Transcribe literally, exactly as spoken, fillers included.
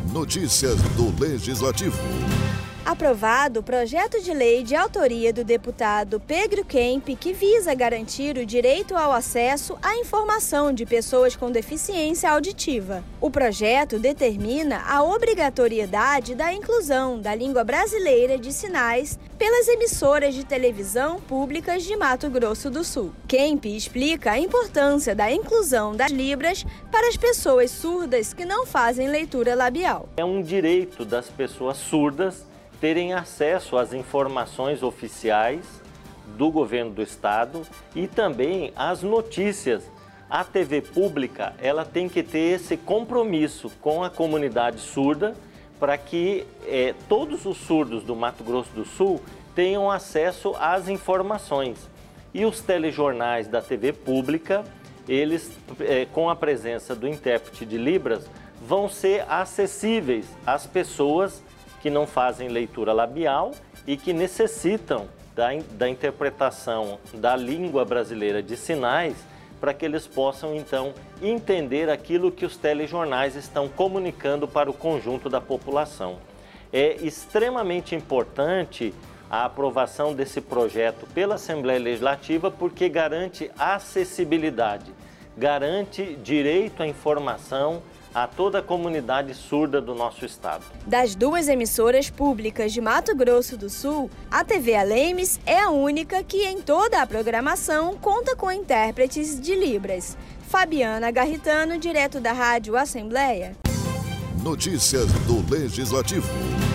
Notícias do Legislativo. Aprovado o projeto de lei de autoria do deputado Pedro Kemp, que visa garantir o direito ao acesso à informação de pessoas com deficiência auditiva. O projeto determina a obrigatoriedade da inclusão da língua brasileira de sinais pelas emissoras de televisão públicas de Mato Grosso do Sul. Kemp explica a importância da inclusão das libras para as pessoas surdas que não fazem leitura labial. É um direito das pessoas surdas terem acesso às informações oficiais do governo do estado e também às notícias. A T V pública, ela tem que ter esse compromisso com a comunidade surda para que eh, todos os surdos do Mato Grosso do Sul tenham acesso às informações. E os telejornais da T V pública, eles, eh, com a presença do intérprete de Libras, vão ser acessíveis às pessoas que não fazem leitura labial e que necessitam da, da interpretação da língua brasileira de sinais para que eles possam, então, entender aquilo que os telejornais estão comunicando para o conjunto da população. É extremamente importante a aprovação desse projeto pela Assembleia Legislativa porque garante acessibilidade, garante direito à informação a toda a comunidade surda do nosso estado. Das duas emissoras públicas de Mato Grosso do Sul, a T V Alemes é a única que em toda a programação conta com intérpretes de Libras. Fabiana Garritano, direto da Rádio Assembleia. Notícias do Legislativo.